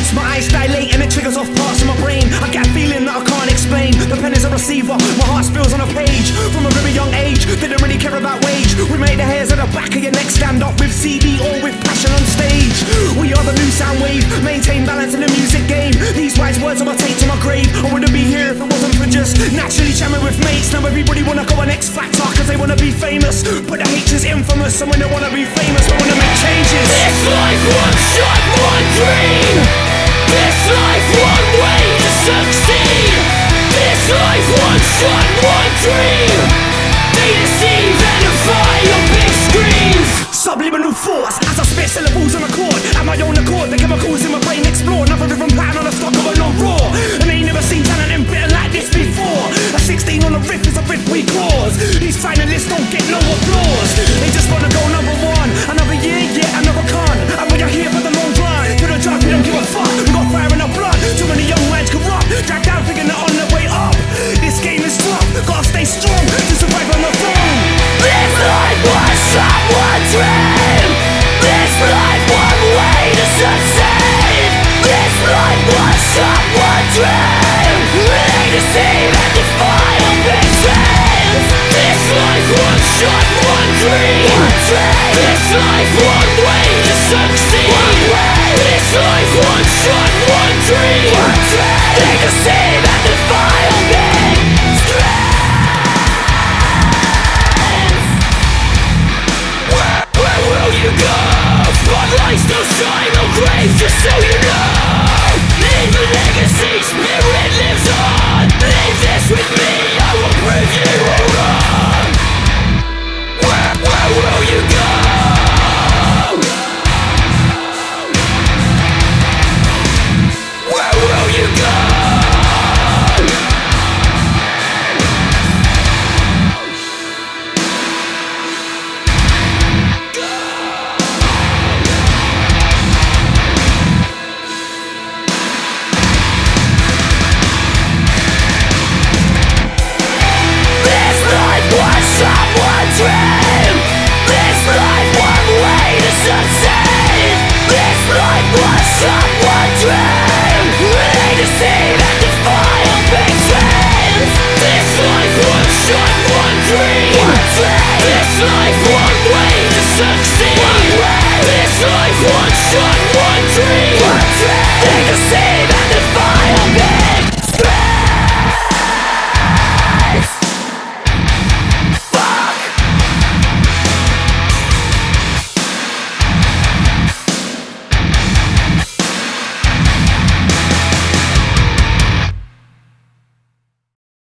makes my eyes dilate and it triggers off parts of my brain. I get a feeling that I can't explain. The pen is a receiver, my heart spills on a page. From a very young age, didn't really care about wage. We made the hairs at the back of your neck stand up with CD or with passion on stage. We are the new sound wave, maintain balance in the music game. These wise words are my take to my grave. I wouldn't be here if it wasn't for just naturally jamming with mates. Now everybody wanna go on X Factor cause they wanna be famous, but the hate is infamous. And when they wanna be famous, we wanna make changes. This life, one shot, one dream. This life, one way to succeed. This life, one shot, one dream. They deceive and defy your big screens. Subliminal force as I spit syllables on a chord. At my own accord, the chemicals in my brain explore. Another rhythm pattern on a stock of a non raw. And they ain't never seen talent and bitter like this before. A 16 on a riff is a riff we cause. These finalists don't get no applause. They just wanna go number one. Another year, yeah, another con. And when you're here for the long run, to the job, we don't give a fuck. We got fire in our blood. Too many young minds corrupt. Dragged down, thinking they're on their way up. This game is tough. Gotta stay strong to survive on the throne. This life, one shot, one dream. This life, one way to succeed. This life, one shot, one dream. They deceive and defy your big dreams. This life, one shot, one dream. This life, one way to succeed. This life, one shot, one dream. They deceive and defy your big dreams. Where will you go? Spotlights still shine on graves, just so you know. Leave a legacy, spirit lives on. Leave this with me, I will prove you were wrong. Where will you go? Where will you go? One dream. This life, one way to succeed. This life, one shot, one dream. They deceive and defy your big dreams. This life, one shot,